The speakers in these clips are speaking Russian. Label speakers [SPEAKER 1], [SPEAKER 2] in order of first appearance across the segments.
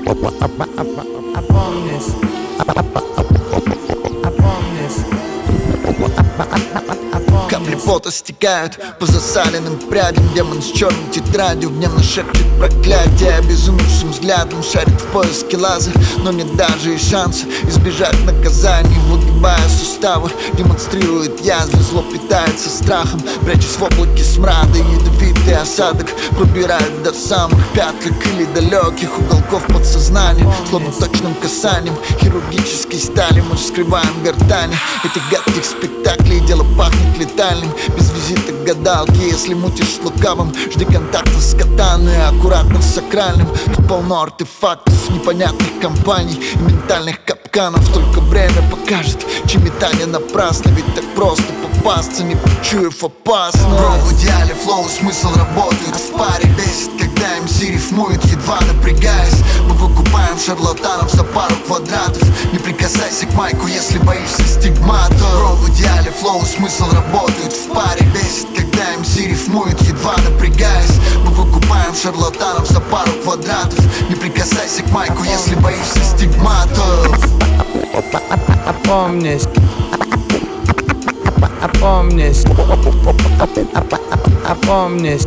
[SPEAKER 1] Капли пота стекают по засаленным прядям. Демон с черной тетрадью гневно шепчет проклятие. Обезумевшим взглядом шарит в поиске лаза, но нет даже и шанса избежать наказаний. Выгибая суставы, демонстрирует язвы. Зло питается страхом, прячась в облаке смрада. Ядовитый осадок пробирает до самых пяток или далеких уголков подсознания. Словно точным касанием хирургической стали мы вскрываем гортани этих гадких спектаклей. Дело пахнет летальным, без визита к гадалке. Если мутишь с лукавым, жди контакта с катаной, аккуратно с сакральным. Тут полно артефактов, непонятных компаний и ментальных капканов. Только время покажет, чьи метания напрасны. Ведь так просто попасться, не почуяв опасность. Бро, в идеале флоу, смысл работает в паре. Бесит, когда МС рифмует, едва напрягаясь. Мы выкупаем шарлатанов за пару квадратов. Не прикасайся к майку, если боишься стигмата. Бро, в идеале флоу, смысл работает в паре. Бесит, когда МС рифмует, едва напрягаясь. Мы выкупаем шарлатанов за пару квадратов. Не прикасайся к майку, если боишься стигматов.
[SPEAKER 2] Опомнись, опомнись, опомнись.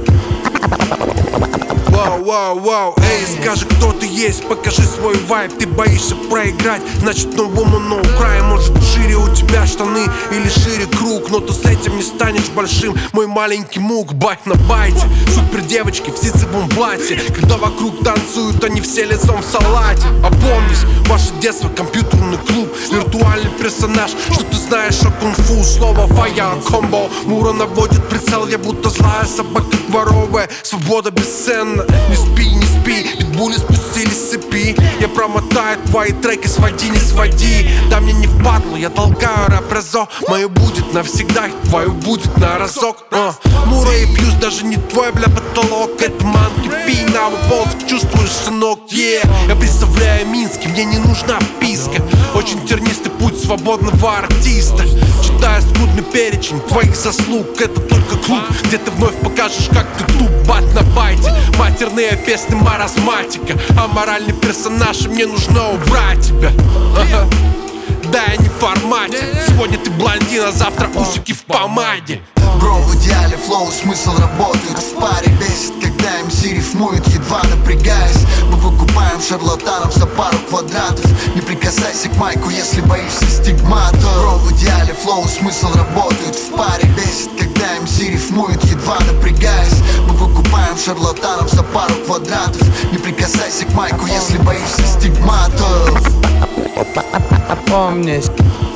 [SPEAKER 3] Вау, вау, вау, эй, скажи, кто ты есть, покажи свой вайб. Ты боишься проиграть, значит no woman, no cry. Может шире у тебя штаны или шире круг, но ты с этим не станешь большим. Мой маленький мук, байт на байте. Супер девочки в ситцевом платье, когда вокруг танцуют, они все лицом в салате. Опомнись, ваше детство компьютерный клуб, виртуальный персонаж. Что ты знаешь о кунг-фу? Слово fire комбо. Мура наводит прицел, я будто злая собака дворовая. Свобода бесценна. Не спи, не спи, питбули спустились с цепи. Я промотаю твои треки, своди, не своди. Да мне не впадло, я толкаю рэп-разо. Мое будет навсегда, твое будет на разок. Мура и фьюз, даже не твой, бля, потолок. Это манки пи, на выползок, чувствуешь, сынок, Я представляю Минск, мне не нужна вписка. Очень тернистый путь свободного артиста. Читаю скудный перечень твоих заслуг. Это только клуб, где ты вновь покажешь, как ты туп. Бат на байте, матерные песни маразматика. А моральный персонаж, и мне нужно убрать тебя. Да, я не в формате. Сегодня ты блондин, а завтра усики в помаде.
[SPEAKER 1] Бро, в идеале флоу, смысл работает в паре. Бесит, когда МС рифмует, едва напрягаясь. Мы выкупаем шарлатанов за пару квадратов. Не прикасайся к майку, если боишься стигмата. Бро, в идеале флоу, смысл работает в паре. Бесит, когда МС рифмует, едва напрягаясь. Мы выкупаем шарлатанов за пару квадратов. Не прикасайся к майку, если боишься стигматов.
[SPEAKER 2] Опомнись,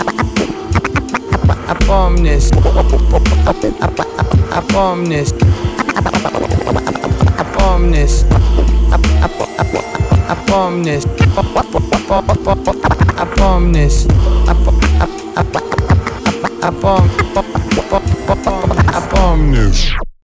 [SPEAKER 2] опомнись, опомнись, опомнись, опомнись, опомнись, опомнись.